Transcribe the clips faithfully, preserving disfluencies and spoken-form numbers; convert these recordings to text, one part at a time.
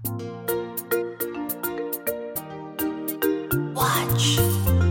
Watch.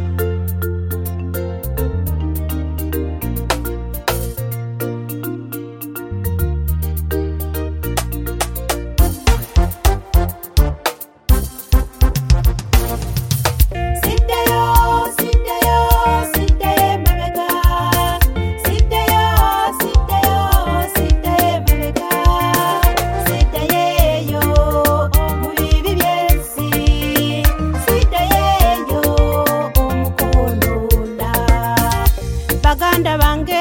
Baganda bange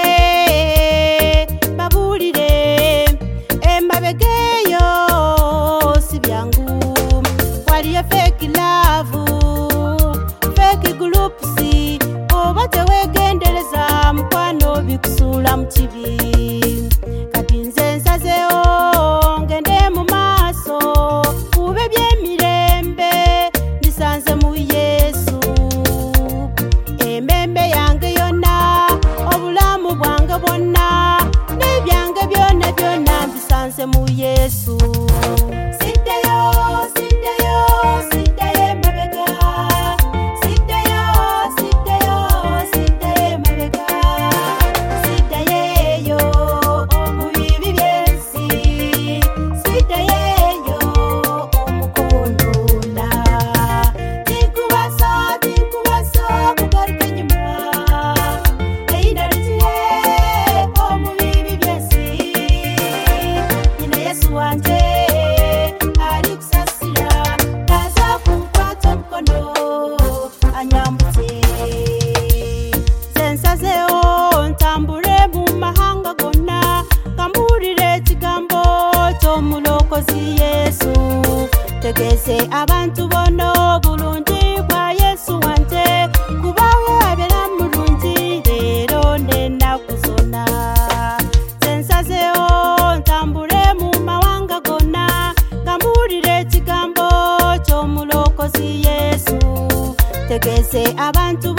babulire embabegeyo si byangu waliyo fake love fake group si oba tewegendereza mukwano bikusula mu kibi kati nze nsazeho ngende mu maaso kube byemirembe nisanze mu Yesu emembe yange yonna obulamu bwange bwonna n'ebyange byonna byonna mbisanze mu Yesu. Siddeyo, siddeyo, siddeyo emabega. Siddeyo, siddeyo, siddeyo emabega. Siddeyo mu bibi byensi. Siddeyo omukondona. Tinkubaso, tinkubaso kugaruka enyuma. Yesu wanje ali kusasira kaza kunkwata mukono anyambutse sensazeo ntambure mu mahanga gonna kambulire ekigambo ky'omulokozi Yesu tegeze abantu bono bulungi bwa Yesu wanje kubawe abera mulungi leero n'ennaku zonna sensazeo ntambure mu mawanga gonna kambulire ekigambo ky'omulokozi Yesu tegeze abantu